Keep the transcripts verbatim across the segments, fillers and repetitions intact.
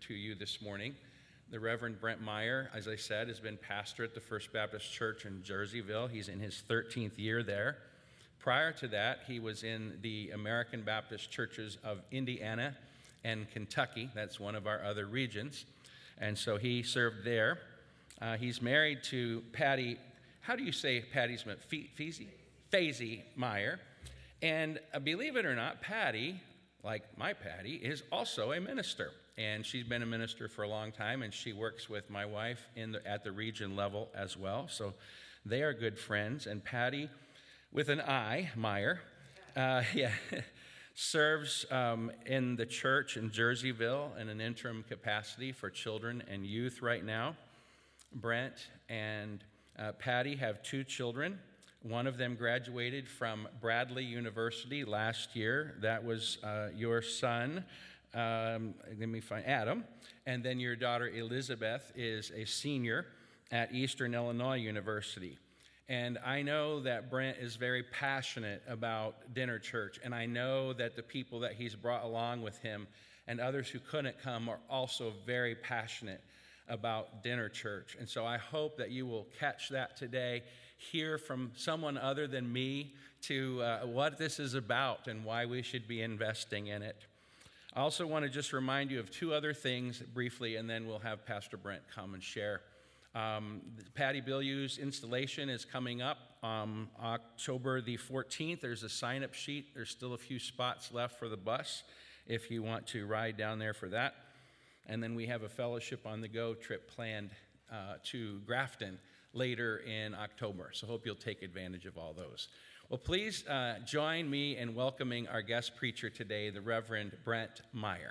to you this morning. The Reverend Brent Meyer, as I said, has been pastor at the First Baptist Church in Jerseyville. He's in his thirteenth year there. Prior to that, he was in the American Baptist Churches of Indiana and Kentucky. That's one of our other regions. And so he served there. Uh, he's married to Patty, how do you say Patty's name? Feezy? Fazy Meyer. And uh, believe it or not, Patty, like my Patty, is also a minister. And she's been a minister for a long time, and she works with my wife in the, at the region level as well. So they are good friends. And Patty, with an I, Meyer, uh, yeah, serves um, in the church in Jerseyville in an interim capacity for children and youth right now. Brent and uh, Patty have two children. One of them graduated from Bradley University last year. That was uh, your son, um, let me find Adam. And then your daughter Elizabeth is a senior at Eastern Illinois University. And I know that Brent is very passionate about Dinner Church, and I know that the people that he's brought along with him and others who couldn't come are also very passionate about Dinner Church. And so I hope that you will catch that today, hear from someone other than me to uh, what this is about and why we should be investing in it. I also want to just remind you of two other things briefly, and then we'll have Pastor Brent come and share. Um, Patty Bilyeu's installation is coming up um, October the fourteenth. There's a sign-up sheet. There's still a few spots left for the bus if you want to ride down there for that. And then we have a Fellowship on the Go trip planned uh, to Grafton later in October. So hope you'll take advantage of all those. Well, please uh, join me in welcoming our guest preacher today, the Reverend Brent Meyer.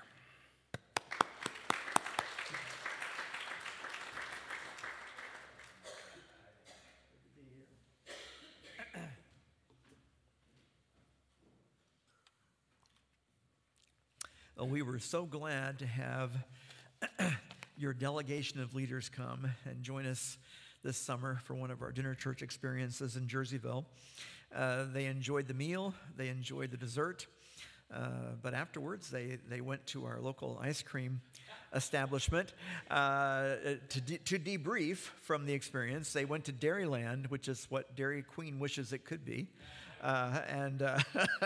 Well, we were so glad to have your delegation of leaders come and join us this summer for one of our Dinner Church experiences in Jerseyville. Uh, they enjoyed the meal, they enjoyed the dessert, uh, but afterwards they, they went to our local ice cream establishment uh, to, de- to debrief from the experience. They went to Dairyland, which is what Dairy Queen wishes it could be. Uh, and uh,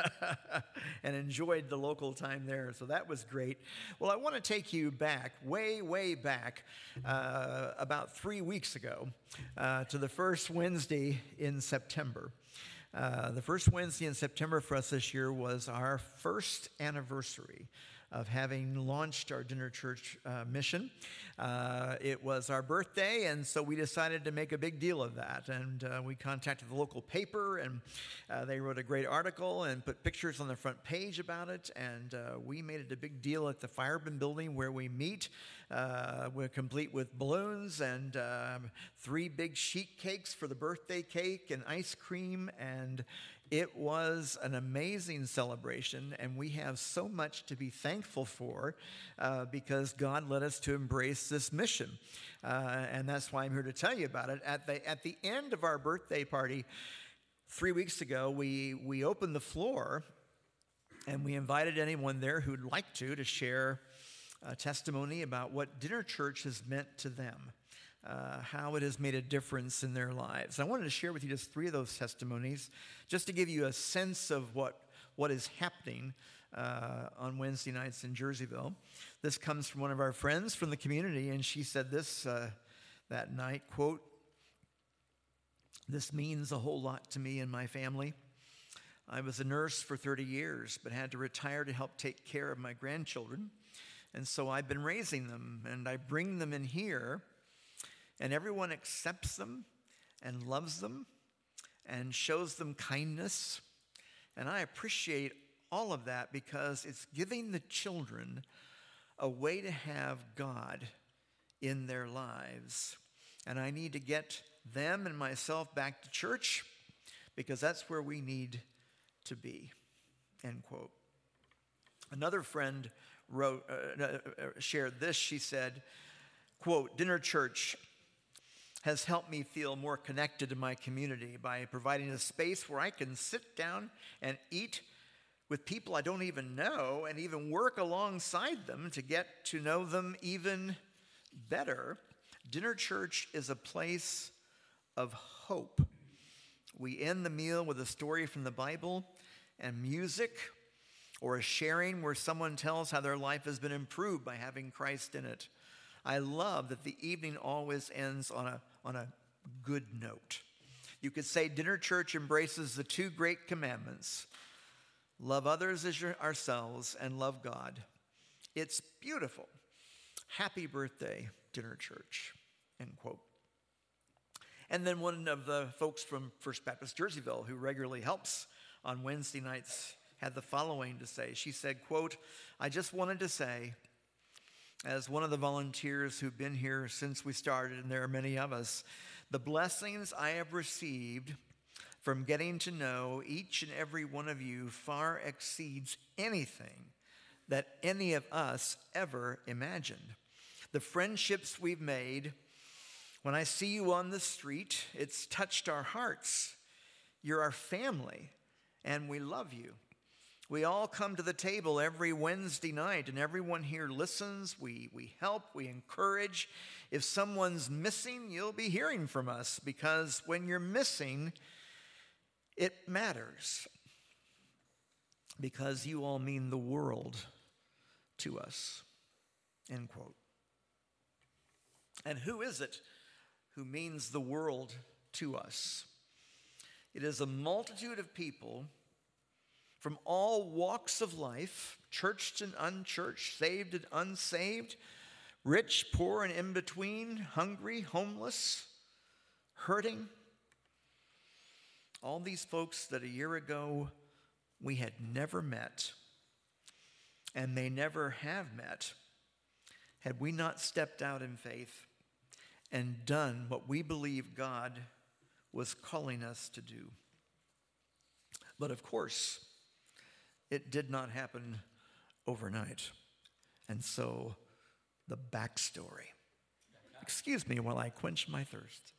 and enjoyed the local time there. So that was great. Well, I want to take you back, way, way back, uh, about three weeks ago, uh, to the first Wednesday in September. Uh, the first Wednesday in September for us this year was our first anniversary of having launched our Dinner Church uh, mission. Uh, it was our birthday, and so we decided to make a big deal of that. And uh, we contacted the local paper, and uh, they wrote a great article and put pictures on the front page about it. And uh, we made it a big deal at the Fireman Building where we meet. Uh, we're complete with balloons and um, three big sheet cakes for the birthday cake and ice cream, and it was an amazing celebration, and we have so much to be thankful for uh, because God led us to embrace this mission. Uh, and that's why I'm here to tell you about it. At the, at the end of our birthday party three weeks ago, we, we opened the floor, and we invited anyone there who'd like to to share a testimony about what Dinner Church has meant to them. Uh, how it has made a difference in their lives. I wanted to share with you just three of those testimonies, just to give you a sense of what, what is happening uh, on Wednesday nights in Jerseyville. This comes from one of our friends from the community, and she said this uh, that night, quote, "This means a whole lot to me and my family. I was a nurse for thirty years, but had to retire to help take care of my grandchildren, and so I've been raising them, and I bring them in here, and everyone accepts them and loves them and shows them kindness. And I appreciate all of that because it's giving the children a way to have God in their lives. And I need to get them and myself back to church because that's where we need to be." End quote. Another friend wrote, uh, uh, shared this. She said, quote, "Dinner Church has helped me feel more connected to my community by providing a space where I can sit down and eat with people I don't even know and even work alongside them to get to know them even better. Dinner church is a place of hope. We end the meal with a story from the Bible and music, or a sharing where someone tells how their life has been improved by having Christ in it. I love that the evening always ends on a, on a good note. You could say dinner church embraces the two great commandments: love others as your, ourselves, and love God. It's beautiful. Happy birthday, dinner church, end quote. And then one of the folks from First Baptist Jerseyville, who regularly helps on Wednesday nights, had the following to say. She said, quote, "I just wanted to say, as one of the volunteers who've been here since we started, and there are many of us, the blessings I have received from getting to know each and every one of you far exceeds anything that any of us ever imagined. The friendships we've made, when I see you on the street, it's touched our hearts. You're our family, and we love you. We all come to the table every Wednesday night, and everyone here listens. We, we help, we encourage. If someone's missing, you'll be hearing from us, because when you're missing, it matters, because you all mean the world to us," end quote. And who is it who means the world to us? It is a multitude of people from all walks of life, churched and unchurched, saved and unsaved, rich, poor, and in between, hungry, homeless, hurting. All these folks that a year ago we had never met and may never have met had we not stepped out in faith and done what we believe God was calling us to do. But of course, it did not happen overnight. And so, the backstory. Excuse me while I quench my thirst.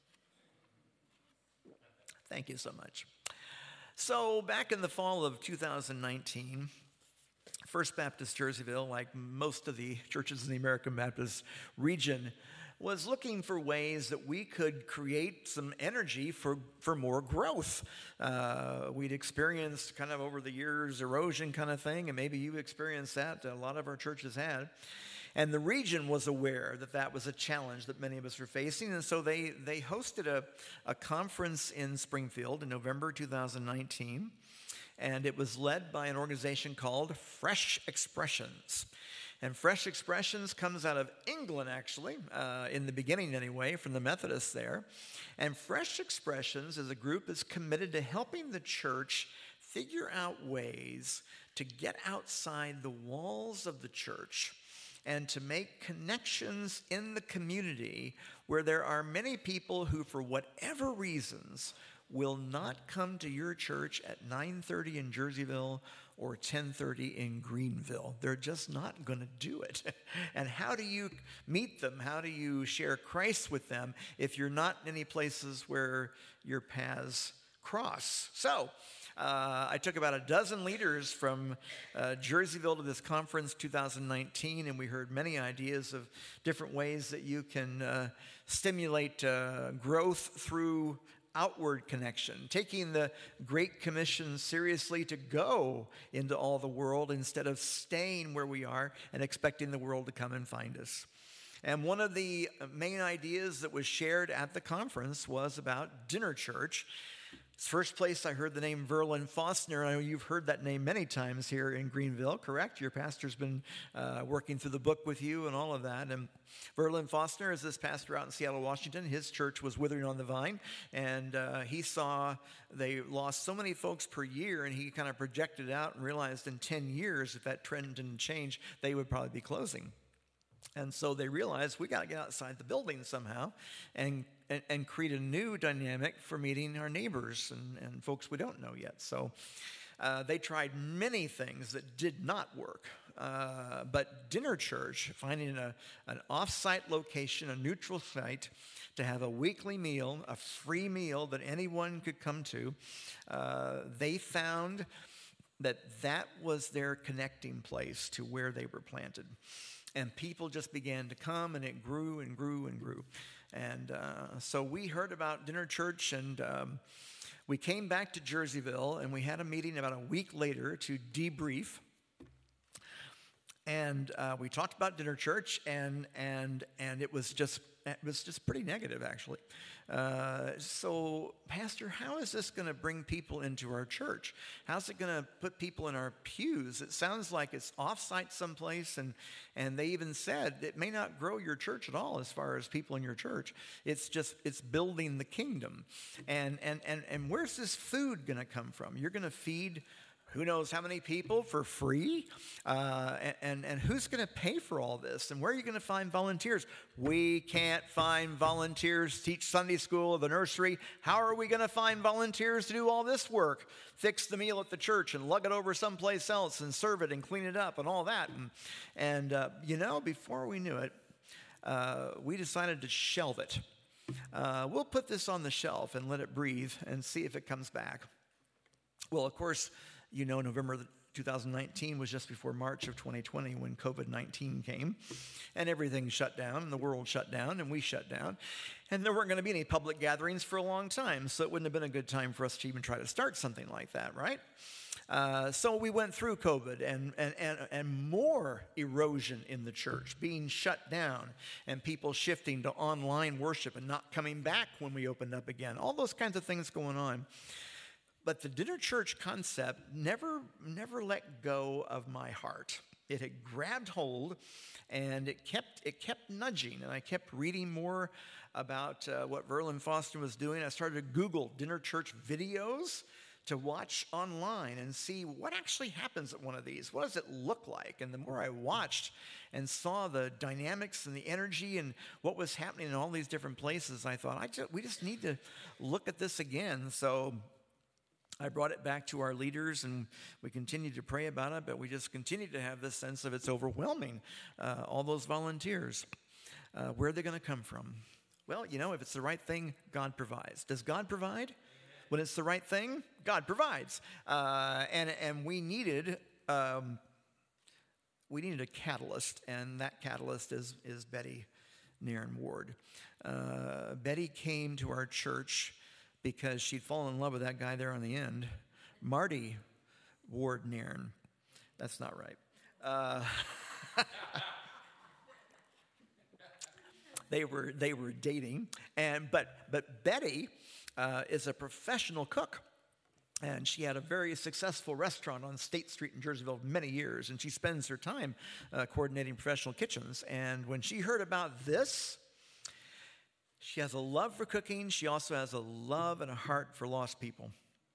Thank you so much. So, back in the fall of two thousand nineteen, First Baptist Jerseyville, like most of the churches in the American Baptist region, was looking for ways that we could create some energy for, for more growth. Uh, we'd experienced kind of over the years erosion kind of thing, and maybe you experienced that. A lot of our churches had. And the region was aware that that was a challenge that many of us were facing, and so they, they hosted a, a conference in Springfield in November two thousand nineteen, and it was led by an organization called Fresh Expressions. And Fresh Expressions comes out of England, actually, uh, in the beginning anyway, from the Methodists there. And Fresh Expressions as a group is committed to helping the church figure out ways to get outside the walls of the church and to make connections in the community where there are many people who, for whatever reasons, will not come to your church at nine thirty in Jerseyville or ten thirty in Greenville. They're just not going to do it. And how do you meet them? How do you share Christ with them if you're not in any places where your paths cross? So, Uh, I took about a dozen leaders from uh, Jerseyville to this conference two thousand nineteen, and we heard many ideas of different ways that you can uh, stimulate uh, growth through outward connection, taking the Great Commission seriously to go into all the world instead of staying where we are and expecting the world to come and find us. And one of the main ideas that was shared at the conference was about dinner church. First place I heard the name Verlin Faulkner. I know you've heard that name many times here in Greenville, correct? Your pastor's been uh, working through the book with you and all of that. And Verlin Faulkner is this pastor out in Seattle, Washington. His church was Withering on the Vine, and uh, he saw they lost so many folks per year, and he kind of projected out and realized in ten years, if that trend didn't change, they would probably be closing. And so they realized we got to get outside the building somehow and, and, and create a new dynamic for meeting our neighbors and, and folks we don't know yet. So uh, they tried many things that did not work. Uh, but dinner church, finding a, an off-site location, a neutral site, to have a weekly meal, a free meal that anyone could come to, uh, they found that that was their connecting place to where they were planted. And people just began to come, and it grew and grew and grew. And uh, so we heard about Dinner Church, and um, we came back to Jerseyville, and we had a meeting about a week later to debrief. And uh, we talked about Dinner Church, and and and it was just it was just pretty negative, actually. Uh, so, Pastor, how is this going to bring people into our church? How's it going to put people in our pews? It sounds like it's off-site someplace, and and they even said it may not grow your church at all as far as people in your church. It's just it's building the kingdom, and and and and where's this food going to come from? You're going to feed who knows how many people for free? Uh, and, and, and who's going to pay for all this? And where are you going to find volunteers? We can't find volunteers to teach Sunday school or the nursery. How are we going to find volunteers to do all this work? Fix the meal at the church and lug it over someplace else and serve it and clean it up and all that. And, and uh, you know, before we knew it, uh, we decided to shelve it. Uh, we'll put this on the shelf and let it breathe and see if it comes back. Well, of course, you know, November two thousand nineteen was just before March of twenty twenty when covid nineteen came, and everything shut down, and the world shut down, and we shut down. And there weren't going to be any public gatherings for a long time, so it wouldn't have been a good time for us to even try to start something like that, right? Uh, so we went through COVID and, and, and, and more erosion in the church, being shut down, and people shifting to online worship and not coming back when we opened up again. All those kinds of things going on. But the Dinner Church concept never, never let go of my heart. It had grabbed hold, and it kept, it kept nudging. And I kept reading more about uh, what Verlin Foster was doing. I started to Google Dinner Church videos to watch online and see what actually happens at one of these. What does it look like? And the more I watched and saw the dynamics and the energy and what was happening in all these different places, I thought, I just, we just need to look at this again. So I brought it back to our leaders, and we continued to pray about it, but we just continued to have this sense of it's overwhelming, uh, all those volunteers. Uh, where are they going to come from? Well, you know, if it's the right thing, God provides. Does God provide? When it's the right thing, God provides. Uh, and, and we needed um, we needed a catalyst, and that catalyst is, is Betty Nairn Ward. Uh, Betty came to our church because she'd fallen in love with that guy there on the end, Marty Ward Nairn. That's not right. Uh, they were they were dating, and but but Betty uh, is a professional cook, and she had a very successful restaurant on State Street in Jerseyville for many years, and she spends her time uh, coordinating professional kitchens. And when she heard about this, she has a love for cooking. She also has a love and a heart for lost people.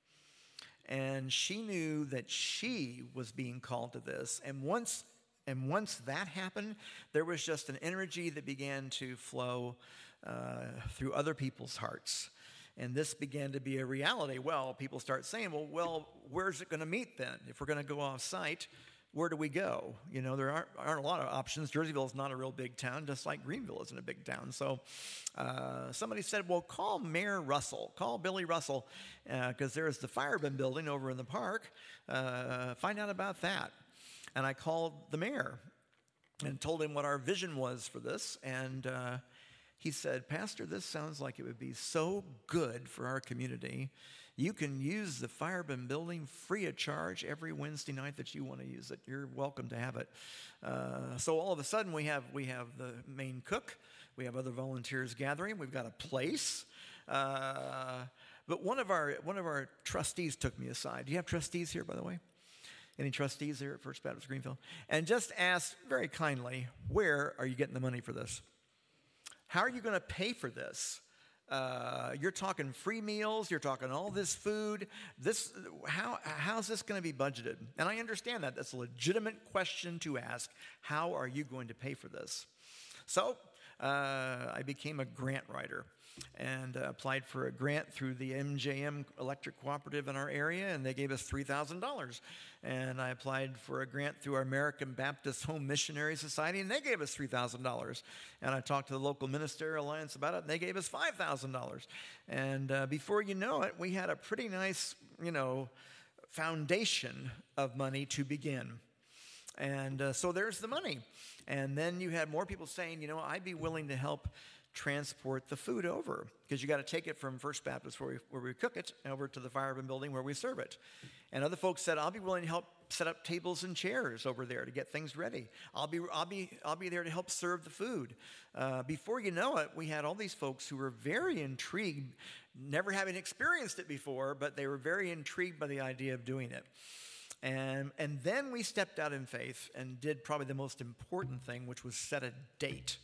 And she knew that she was being called to this. And once and once that happened, there was just an energy that began to flow uh, through other people's hearts. And this began to be a reality. Well, people start saying, well, well, where's it going to meet then? If we're going to go off-site, where do we go? You know, there aren't, aren't a lot of options. Jerseyville is not a real big town, just like Greenville isn't a big town. So uh, somebody said, well, call Mayor Russell. Call Billy Russell, because uh, there's the Fireman building over in the park. Uh, find out about that. And I called the mayor and told him what our vision was for this. And uh, he said, Pastor, this sounds like it would be so good for our community. You can use the Fireman building free of charge every Wednesday night that you want to use it. You're welcome to have it. Uh, so all of a sudden we have we have the main cook. We have other volunteers gathering. We've got a place. Uh, but one of our one of our trustees took me aside. Do you have trustees here, by the way? Any trustees here at First Baptist Greenville? And just asked very kindly, where are you getting the money for this? How are you going to pay for this? Uh, you're talking free meals. You're talking all this food. This, how, how's this going to be budgeted? And I understand that. That's a legitimate question to ask. How are you going to pay for this? So uh, I became a grant writer and uh, applied for a grant through the M J M Electric Cooperative in our area, and they gave us three thousand dollars. And I applied for a grant through our American Baptist Home Missionary Society, and they gave us three thousand dollars. And I talked to the local Ministerial Alliance about it, and they gave us five thousand dollars. And uh, before you know it, we had a pretty nice, you know, foundation of money to begin. And uh, so there's the money. And then you had more people saying, you know, I'd be willing to help transport the food over, because you got to take it from First Baptist where we, where we cook it over to the Fire Ribbon building where we serve it. And other folks said, I'll be willing to help set up tables and chairs over there to get things ready. I'll be I'll be I'll be there to help serve the food. Uh, before you know it, we had all these folks who were very intrigued, never having experienced it before, but they were very intrigued by the idea of doing it. And and then we stepped out in faith and did probably the most important thing, which was set a date.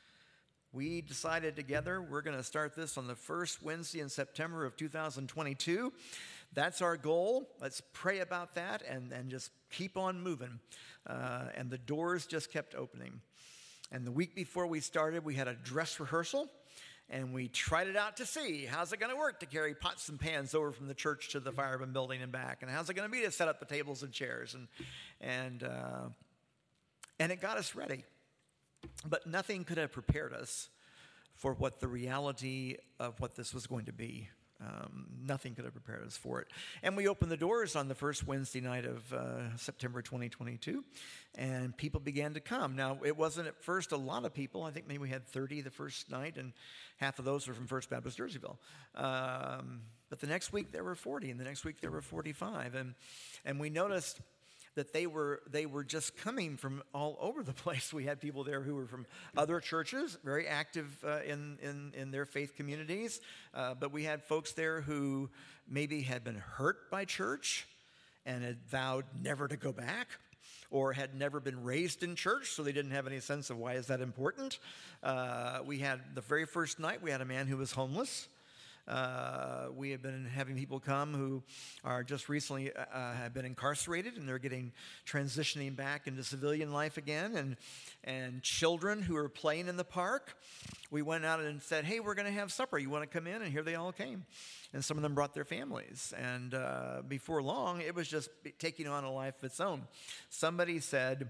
We decided together we're going to start this on the first Wednesday in September of two thousand twenty-two. That's our goal. Let's pray about that and, and just keep on moving. Uh, and the doors just kept opening. And the week before we started, we had a dress rehearsal, and we tried it out to see how's it going to work to carry pots and pans over from the church to the Fire Ribbon building and back, and how's it going to be to set up the tables and chairs, and and uh, and it got us ready. But nothing could have prepared us for what the reality of what this was going to be. Um, nothing could have prepared us for it. And we opened the doors on the first Wednesday night of uh, September twenty twenty-two, and people began to come. Now, it wasn't at first a lot of people. I think maybe we had thirty the first night, and half of those were from First Baptist Jerseyville. Um, but the next week there were forty, and the next week there were forty-five. And, and we noticed that they were they were just coming from all over the place. We had people there who were from other churches, very active uh, in, in, in their faith communities. Uh, but we had folks there who maybe had been hurt by church and had vowed never to go back, or had never been raised in church, so they didn't have any sense of why is that important. Uh, we had, the very first night, we had a man who was homeless. Uh, we have been having people come who are just recently uh, have been incarcerated, and they're getting transitioning back into civilian life again, and and children who are playing in the park. We went out and said, hey, we're going to have supper. You want to come in? And here they all came. And some of them brought their families. And uh, before long, it was just taking on a life of its own. Somebody said,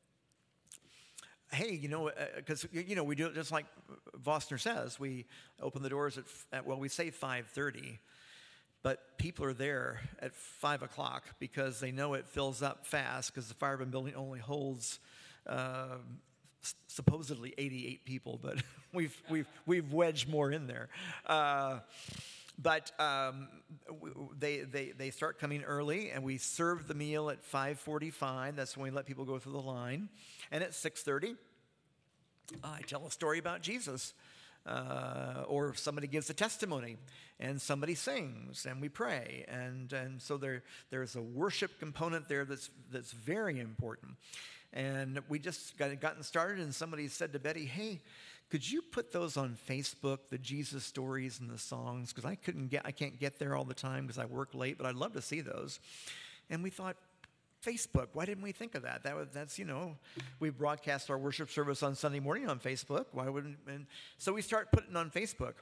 hey, you know, because, uh, you know, we do it just like Vosner says. We open the doors at, at well, we say five thirty, but people are there at five o'clock because they know it fills up fast, because the Fire Ribbon building only holds uh, supposedly eighty-eight people, but we've, we've, we've wedged more in there. Uh, But um, they, they, they start coming early, and we serve the meal at five forty-five. That's when we let people go through the line. And at six thirty, I tell a story about Jesus. Uh, or somebody gives a testimony, and somebody sings, and we pray. And, and so there, there's a worship component there that's, that's very important. And we just got gotten started, and somebody said to Betty, hey, could you put those on Facebook, the Jesus stories and the songs? Because I couldn't get, I can't get there all the time because I work late, but I'd love to see those. And we thought, Facebook, why didn't we think of that? That was, that's, you know, we broadcast our worship service on Sunday morning on Facebook. Why wouldn't, and so we start putting it on Facebook.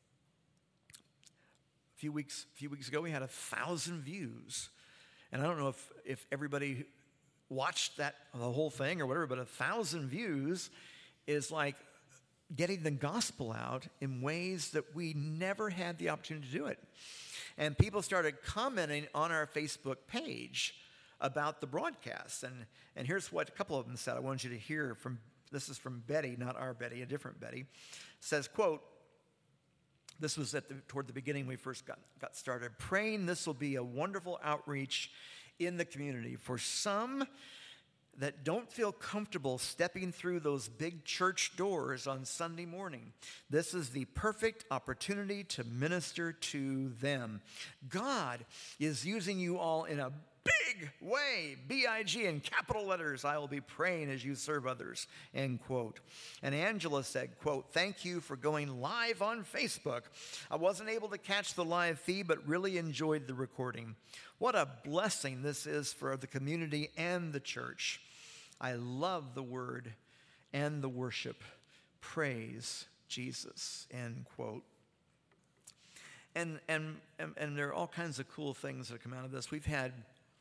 A few weeks, a few weeks ago, we had a thousand views. And I don't know if, if everybody watched that, the whole thing or whatever, but a thousand views is like getting the gospel out in ways that we never had the opportunity to do it. And people started commenting on our Facebook page about the broadcasts. And, and here's what a couple of them said. I want you to hear from, this is from Betty, not our Betty, a different Betty. It says, quote, this was at the, toward the beginning we first got, got started, praying this will be a wonderful outreach in the community for some that don't feel comfortable stepping through those big church doors on Sunday morning. This is the perfect opportunity to minister to them. God is using you all in a big way, B I G in capital letters. I will be praying as you serve others, end quote. And Angela said, quote, thank you for going live on Facebook. I wasn't able to catch the live feed, but really enjoyed the recording. What a blessing this is for the community and the church. I love the word and the worship. Praise Jesus, end quote. And, and, and, and there are all kinds of cool things that come out of this. We've had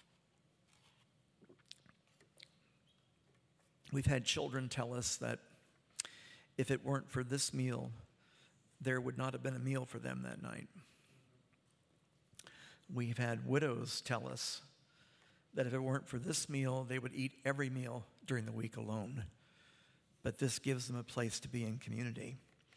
We've had children tell us that if it weren't for this meal, there would not have been a meal for them that night. We've had widows tell us that if it weren't for this meal, they would eat every meal during the week alone. But this gives them a place to be in community.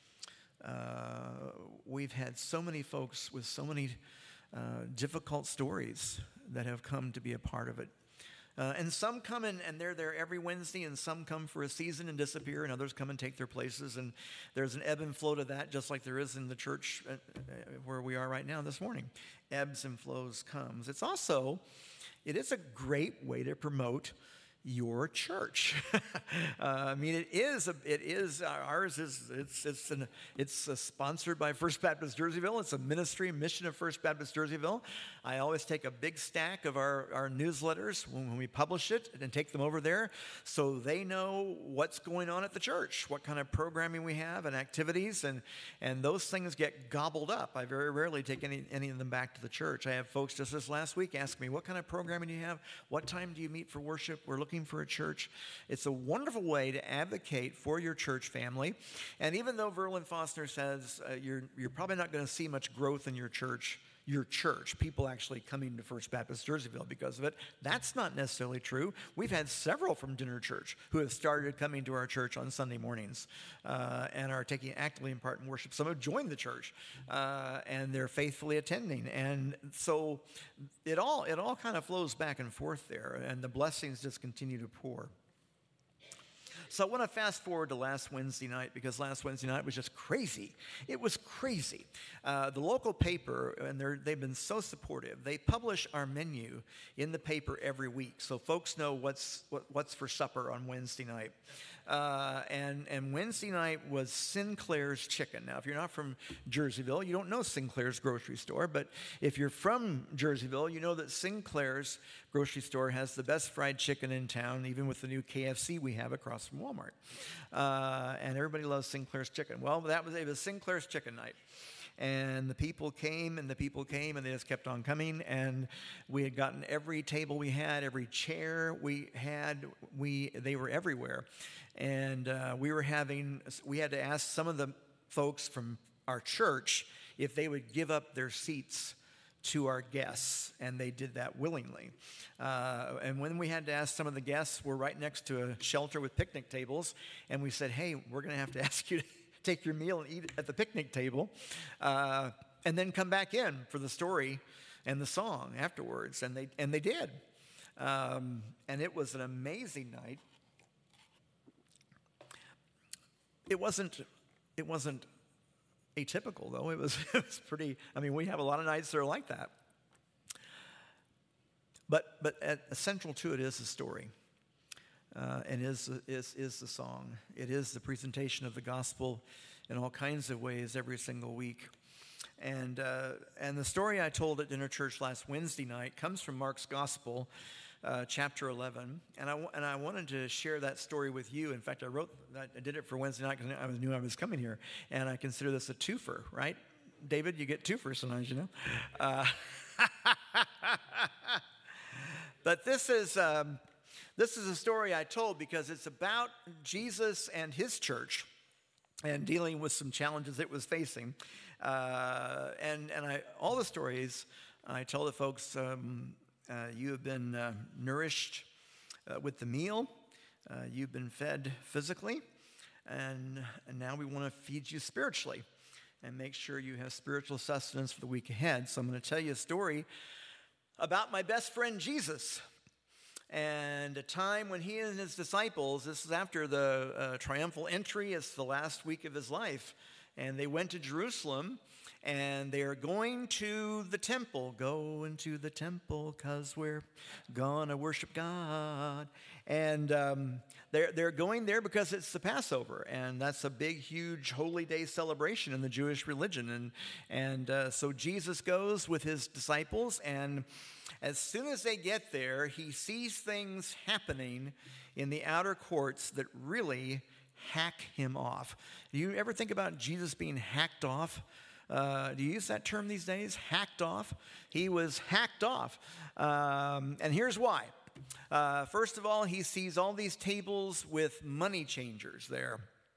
Uh, we've had so many folks with so many uh, difficult stories that have come to be a part of it. Uh, and some come in and they're there every Wednesday, and some come for a season and disappear, and others come and take their places. And there's an ebb and flow to that, just like there is in the church uh, where we are right now this morning. Ebbs and flows comes. It's also, it is a great way to promote your church. uh, I mean, it is, a, it is, uh, ours is, it's it's an, it's uh, sponsored by First Baptist Jerseyville. It's a ministry mission of First Baptist Jerseyville. I always take a big stack of our, our newsletters when, when we publish it and take them over there so they know what's going on at the church, what kind of programming we have and activities, and, and those things get gobbled up. I very rarely take any, any of them back to the church. I have folks just this last week ask me, what kind of programming do you have? What time do you meet for worship? We're looking for a church. It's a wonderful way to advocate for your church family. And even though Verlin Foster says uh, you're, you're probably not going to see much growth in your church, your church, people actually coming to First Baptist Jerseyville because of it, that's not necessarily true. We've had several from Dinner Church who have started coming to our church on Sunday mornings uh, and are taking actively in part in worship. Some have joined the church uh, and they're faithfully attending. And so it all, it all kind of flows back and forth there, and the blessings just continue to pour. So I want to fast forward to last Wednesday night, because last Wednesday night was just crazy. It was crazy. Uh, the local paper, and they've been so supportive, they publish our menu in the paper every week, so folks know what's what, what's for supper on Wednesday night. Uh, and, and Wednesday night was Sinclair's Chicken. Now, if you're not from Jerseyville, you don't know Sinclair's grocery store, but if you're from Jerseyville, you know that Sinclair's grocery store has the best fried chicken in town, even with the new K F C we have across from Walmart. Uh, and everybody loves Sinclair's Chicken. Well, that was, it was Sinclair's Chicken night. And the people came, and the people came, and they just kept on coming. And we had gotten every table we had, every chair we had, we they were everywhere. And uh, we were having, we had to ask some of the folks from our church if they would give up their seats to our guests, and they did that willingly. Uh, and when we had to ask some of the guests, we're right next to a shelter with picnic tables, and we said, hey, we're going to have to ask you to take your meal and eat it at the picnic table, uh, and then come back in for the story and the song afterwards. And they and they did. Um, and it was an amazing night. It wasn't it wasn't atypical, though. It was it was pretty. I mean, we have a lot of nights that are like that. But but at, central to it is the story. Uh, and is, is, is the song. It is the presentation of the gospel in all kinds of ways every single week. And, uh, and the story I told at Dinner Church last Wednesday night comes from Mark's Gospel, uh, chapter eleven. And I, and I wanted to share that story with you. In fact, I wrote that, I did it for Wednesday night because I knew I was coming here. And I consider this a twofer, right? David, you get twofers sometimes, you know. Uh, but this is... Um, This is a story I told because it's about Jesus and his church and dealing with some challenges it was facing. Uh, and and I, all the stories I tell the folks, um, uh, you have been uh, nourished uh, with the meal. Uh, you've been fed physically. And, and now we want to feed you spiritually and make sure you have spiritual sustenance for the week ahead. So I'm going to tell you a story about my best friend Jesus. And a time when he and his disciples, this is after the uh, triumphal entry, it's the last week of his life, and they went to Jerusalem, and they are going to the temple. Go into the temple, because we're going to worship God. And um, they're, they're going there because it's the Passover, and that's a big, huge holy day celebration in the Jewish religion. And, and uh, so Jesus goes with his disciples, and as soon as they get there, he sees things happening in the outer courts that really hack him off. Do you ever think about Jesus being hacked off? Uh, do you use that term these days? Hacked off? He was hacked off. Um, and here's why. Uh, first of all, he sees all these tables with money changers there.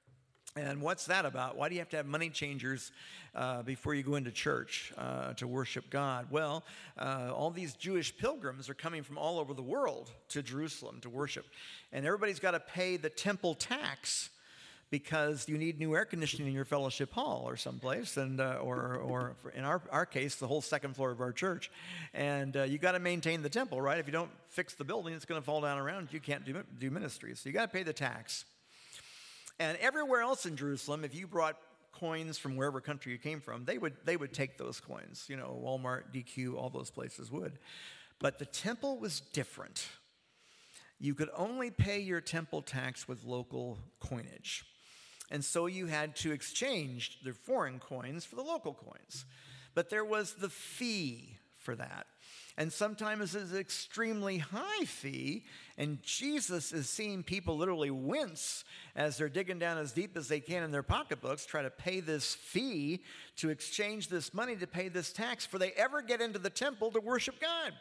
And what's that about? Why do you have to have money changers uh, before you go into church uh, to worship God? Well, uh, all these Jewish pilgrims are coming from all over the world to Jerusalem to worship. And everybody's got to pay the temple tax because you need new air conditioning in your fellowship hall or someplace, and uh, or or in our, our case, the whole second floor of our church. And uh, you got to maintain the temple, right? If you don't fix the building, it's going to fall down around. You can't do, do ministry. So you got to pay the tax. And everywhere else in Jerusalem, if you brought coins from wherever country you came from, they would they would take those coins. You know, Walmart, D Q, all those places would. But the temple was different. You could only pay your temple tax with local coinage. And so you had to exchange the foreign coins for the local coins. But there was the fee for that. And sometimes it's an extremely high fee, and Jesus is seeing people literally wince as they're digging down as deep as they can in their pocketbooks, try to pay this fee to exchange this money to pay this tax before they ever get into the temple to worship God.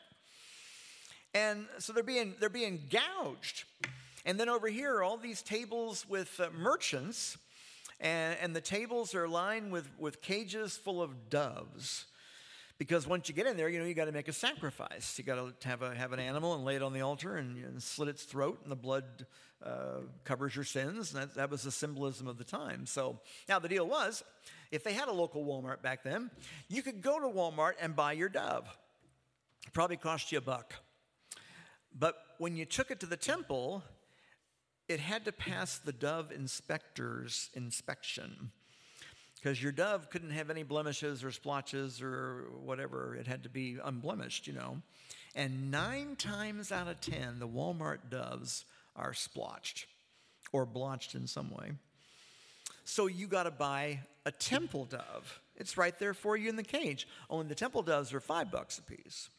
And so they're being, they're being gouged. And then over here, all these tables with uh, merchants, and, and the tables are lined with, with cages full of doves. Because once you get in there, you know, you got to make a sacrifice. You got to have a have an animal and lay it on the altar and, and slit its throat, and the blood uh, covers your sins. And that, that was the symbolism of the time. So now the deal was, if they had a local Walmart back then, you could go to Walmart and buy your dove. It probably cost you a buck. But when you took it to the temple, it had to pass the dove inspector's inspection. Because your dove couldn't have any blemishes or splotches or whatever. It had to be unblemished, you know. And nine times out of ten, the Walmart doves are splotched or blotched in some way. So you got to buy a temple dove. It's right there for you in the cage. Only the temple doves are five bucks a piece.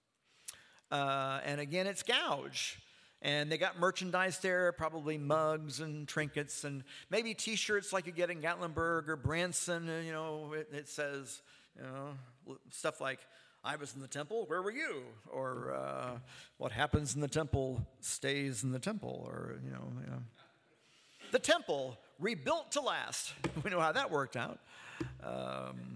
Uh, and again, it's gouge. And they got merchandise there, probably mugs and trinkets and maybe T-shirts like you get in Gatlinburg or Branson. You know, it, it says, you know, stuff like, I was in the temple, where were you? Or uh, what happens in the temple stays in the temple. Or, you know, you know. The temple, rebuilt to last. We know how that worked out. Um,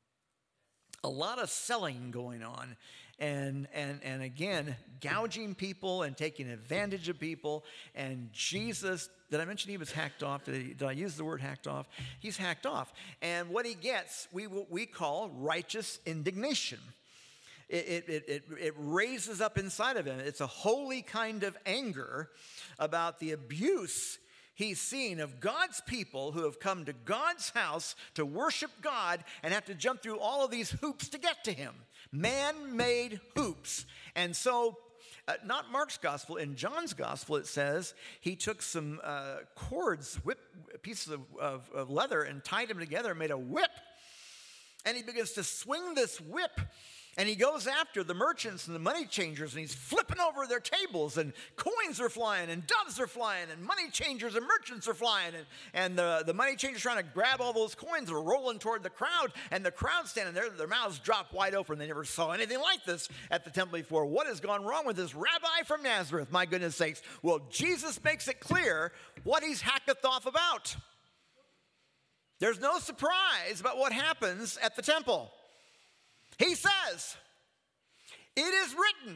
a lot of selling going on. And, and, and again, gouging people and taking advantage of people. And Jesus, did I mention he was hacked off? Did I, did I use the word hacked off? He's hacked off. And what he gets, we we call righteous indignation. It, it, it, it raises up inside of him. It's a holy kind of anger about the abuse he's seen of God's people who have come to God's house to worship God and have to jump through all of these hoops to get to him. Man-made hoops. And so, uh, not Mark's gospel, in John's gospel it says he took some uh, cords, whip, pieces of, of, of leather and tied them together and made a whip. And he begins to swing this whip. And he goes after the merchants and the money changers, and he's flipping over their tables, and coins are flying, and doves are flying, and money changers and merchants are flying, and, and the, the money changers trying to grab all those coins are rolling toward the crowd, and the crowd standing there, their mouths drop wide open. They never saw anything like this at the temple before. What has gone wrong with this rabbi from Nazareth? My goodness sakes. Well, Jesus makes it clear what he's hacketh off about. There's no surprise about what happens at the temple. He says, it is written,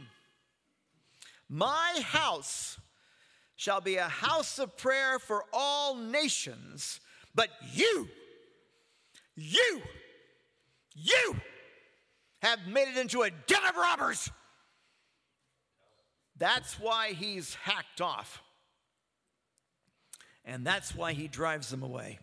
my house shall be a house of prayer for all nations, but you, you, you have made it into a den of robbers. That's why he's hacked off. And that's why he drives them away.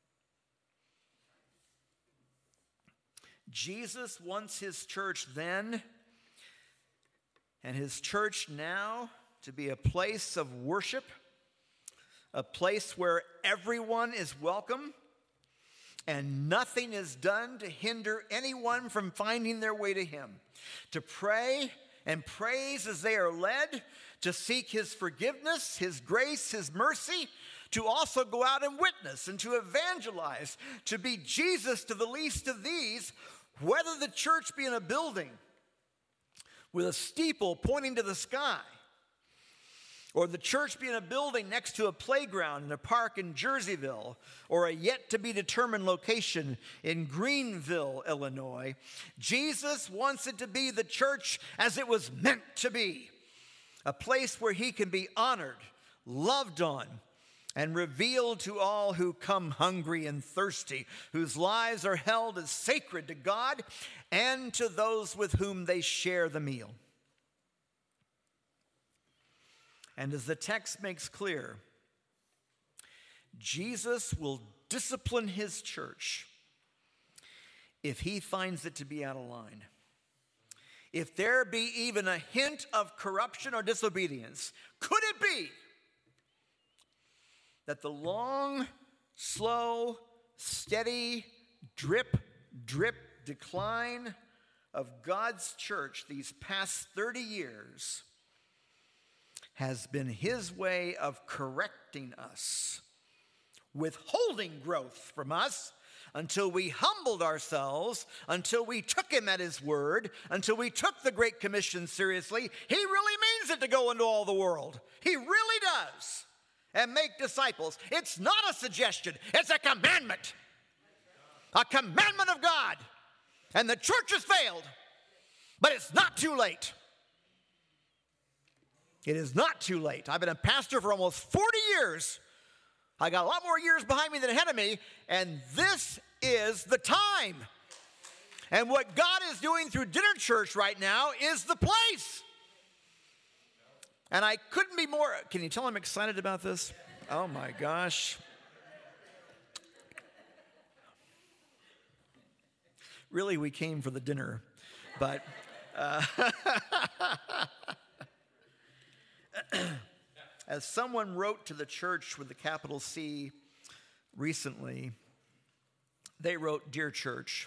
Jesus wants his church then and his church now to be a place of worship, a place where everyone is welcome and nothing is done to hinder anyone from finding their way to him, to pray and praise as they are led, to seek his forgiveness, his grace, his mercy, to also go out and witness and to evangelize, to be Jesus to the least of these, whether the church be in a building with a steeple pointing to the sky, or the church being a building next to a playground in a park in Jerseyville, or a yet-to-be-determined location in Greenville, Illinois, Jesus wants it to be the church as it was meant to be, a place where he can be honored, loved on, and revealed to all who come hungry and thirsty, whose lives are held as sacred to God and to those with whom they share the meal. And as the text makes clear, Jesus will discipline his church if he finds it to be out of line. If there be even a hint of corruption or disobedience, could it be that the long, slow, steady, drip, drip decline of God's church these past thirty years has been his way of correcting us, withholding growth from us until we humbled ourselves, until we took him at his word, until we took the Great Commission seriously? He really means it to go into all the world. He really does. And make disciples. It's not a suggestion. It's a commandment. A commandment of God. And the church has failed. But it's not too late. It is not too late. I've been a pastor for almost forty years. I got a lot more years behind me than ahead of me. And this is the time. And what God is doing through Dinner Church right now is the place. And I couldn't be more, can you tell I'm excited about this? Oh my gosh. Really, we came for the dinner, but uh, as someone wrote to the church with a capital C recently, they wrote, "Dear church,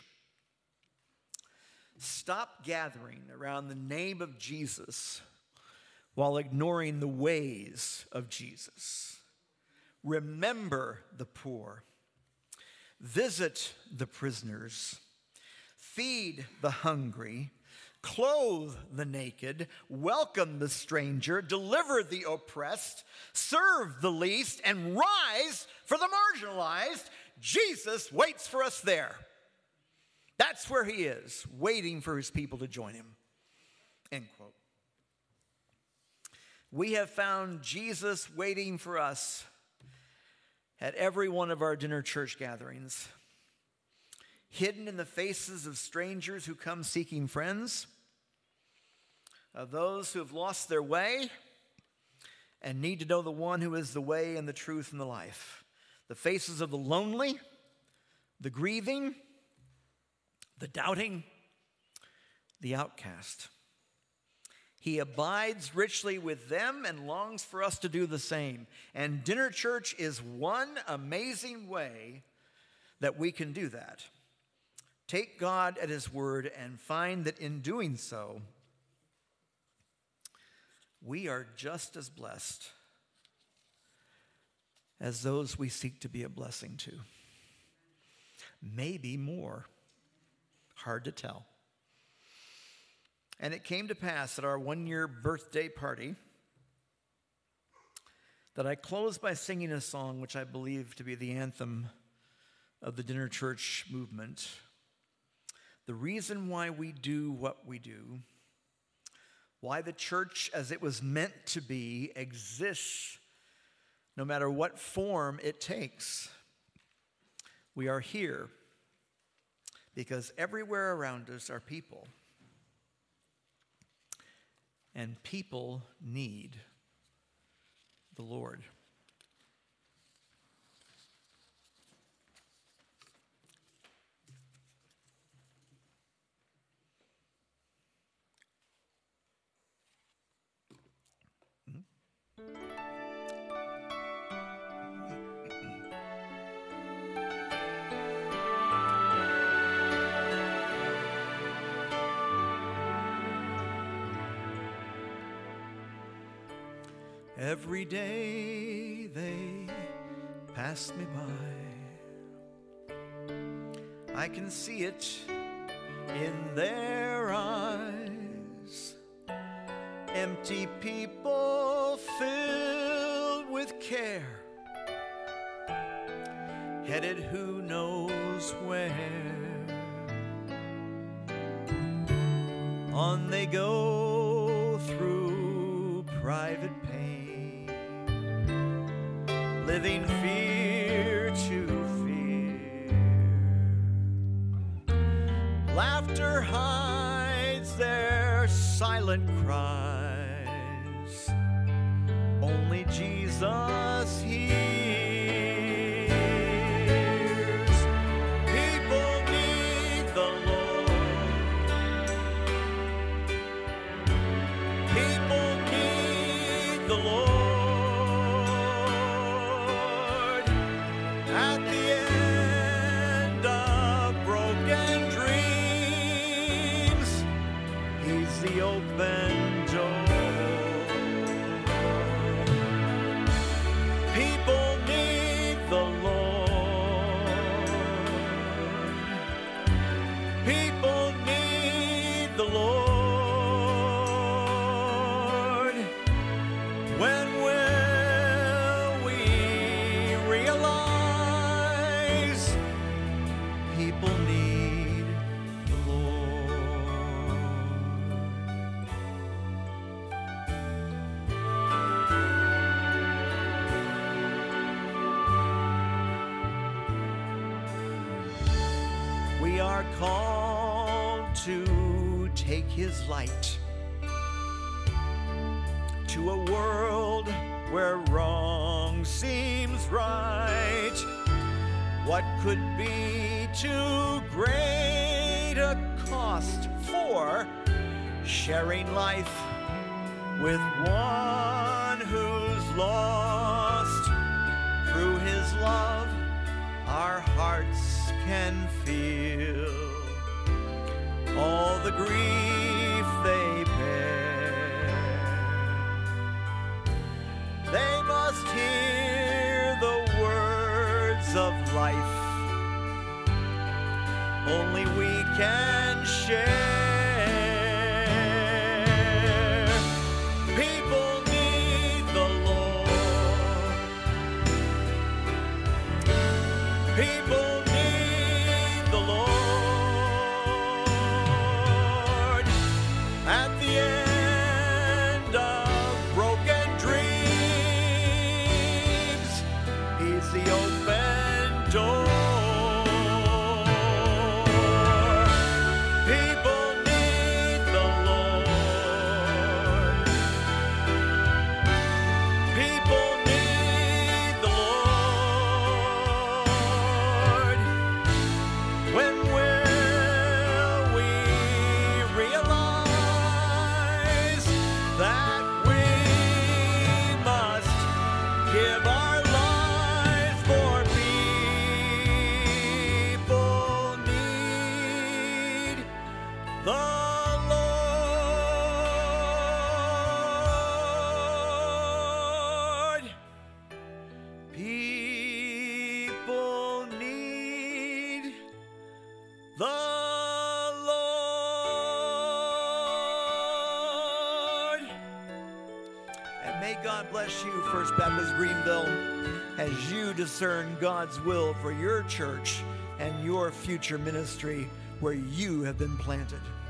stop gathering around the name of Jesus while ignoring the ways of Jesus. Remember the poor. Visit the prisoners. Feed the hungry. Clothe the naked. Welcome the stranger. Deliver the oppressed. Serve the least. And rise for the marginalized." Jesus waits for us there. That's where he is, waiting for his people to join him. End quote. We have found Jesus waiting for us at every one of our dinner church gatherings, hidden in the faces of strangers who come seeking friends, of those who have lost their way and need to know the one who is the way and the truth and the life, the faces of the lonely, the grieving, the doubting, the outcast. He abides richly with them and longs for us to do the same. And Dinner Church is one amazing way that we can do that. Take God at his word and find that in doing so, we are just as blessed as those we seek to be a blessing to. Maybe more. Hard to tell. And it came to pass at our one-year birthday party that I closed by singing a song which I believe to be the anthem of the Dinner Church movement. The reason why we do what we do, why the church as it was meant to be exists, no matter what form it takes. We are here because everywhere around us are people. And people need the Lord. Every day they pass me by. I can see it in their eyes. Empty people fill care, headed who knows where. On they go through private pain, living fear to fear. Laughter hides their silent cries, only Jesus hears. People need the Lord. People need the Lord. At the end of broken dreams, He's the open door. People need the Lord. People need the Lord. When will we realize people need the Lord? We are called to take His light to a world where wrong seems right. What could be too great a cost for sharing life with one who's lost? Through His love, our hearts can feel all the grief they bear. They must hear the words of life only we can share. People need the Lord. People need the Lord. At the end of broken dreams, He's the open door. People need the Lord. People need the Lord. When will we realize that we must give our lives for people need the Lord. People need the Lord. And may God bless you, First Baptist Greenville, as you discern God's will for your church and your future ministry where you have been planted.